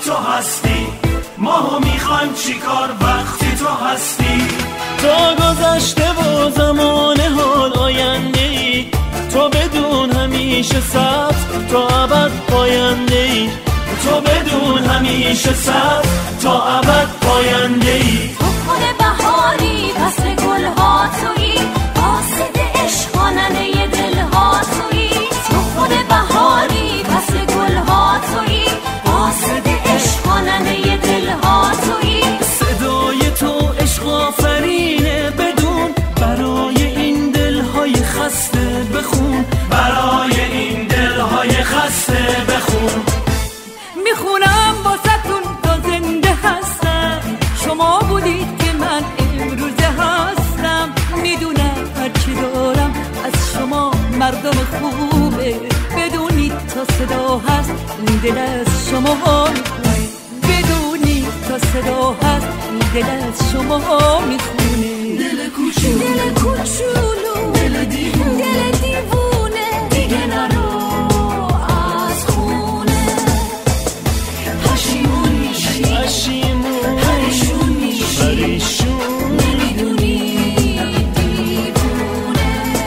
تو هستی، ماهو میخوایم چیکار وقتی تو هستی. تا گذشته و زمان حال آینده ای، تو بدون همیشه سبز تا ابد پاینده ای، تو بدون همیشه سبز تا ابد پاینده ای. تو خود بهاری فصل گلها تویی، قاصد عشق خواننده دلها تویی. تو خود بهاری فصل گلها تویی، قاصد عشق خواننده دلها تویی. صدای تو عشق آفرینه بدون، برای این دلهای خسته بخون، برای این دلهای خسته بخون. میخونم واسه‌تون تا زنده هستم، شما بودید که من امروزه هستم. میدونم هرچی دارم از شما مردم خوبه، بدونید تا صدا هست این دل از شما میخونه، بدونید تا صدا هست این دل از شما میخونه. دل کوچولو، دل کوچولو، دل دیوونه، دل دیوونه دیگه نرو از خونه. پشیمون میشی، پشیمون پریشون میشی، پریشون نمیدونی دیوونه.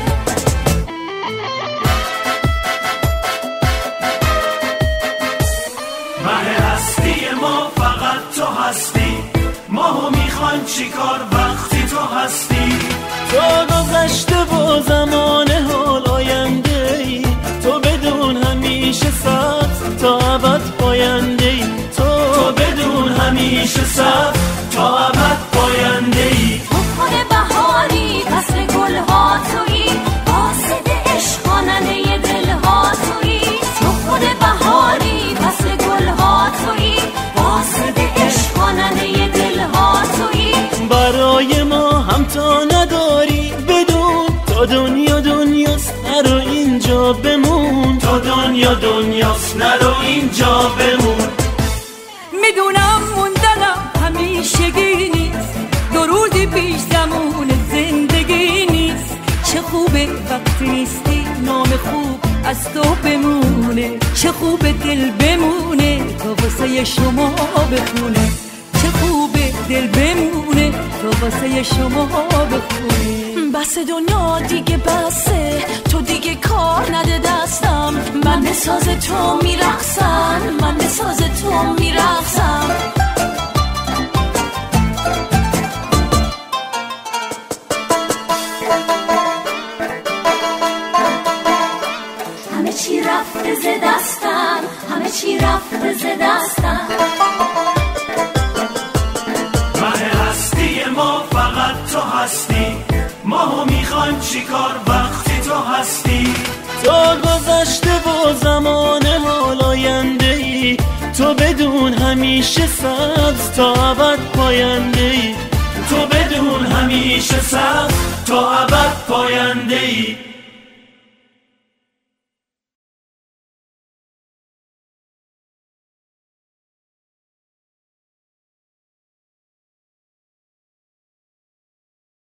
مه هستی ما فقط تو هستی، ماهو میخوایم چیکار وقتی تو هستی. تا گذشته و زمان حال آینده ای، تو بدون همیشه سبز تا ابد پاینده ای، تو بدون همیشه سبز تا ابد پاینده ای. تو خود بهاری فصل گلها تویی، قاصد عشق خواننده دلها تویی. تو خود بهاری فصل گلها تویی، قاصد عشق خواننده دلها تویی. برای ما هم تا نداری بدون، تا دنیا دنیاست نرو اینجا بمون، تا دنیا دنیاست نرو اینجا بمون. میدونم موندنم همیشگی نیست، دو روزی پیش زمان زندگی نیست. چه خوبه وقتی نیستی نام خوب از تو بمونه، چه خوبه دل بمونه تا واسه شما بخونه، چه خوبه دل بمونه تا واسه شما بخونه. بس دنیا دیگه بسه، تو دیگه کار نده دستم. من به ساز تو میرقصم، من به ساز تو میرقصم. همه چی رفته ز دستم، همه چی رفته ز دستم. مه هستی ما فقط تو هستی، ماهو میخوایم چیکار وقتی تو هستی. تا گذشته و زمان حال آینده ای، تو بدون همیشه سبز تا ابد پاینده ای، تو بدون همیشه سبز تا ابد پاینده ای.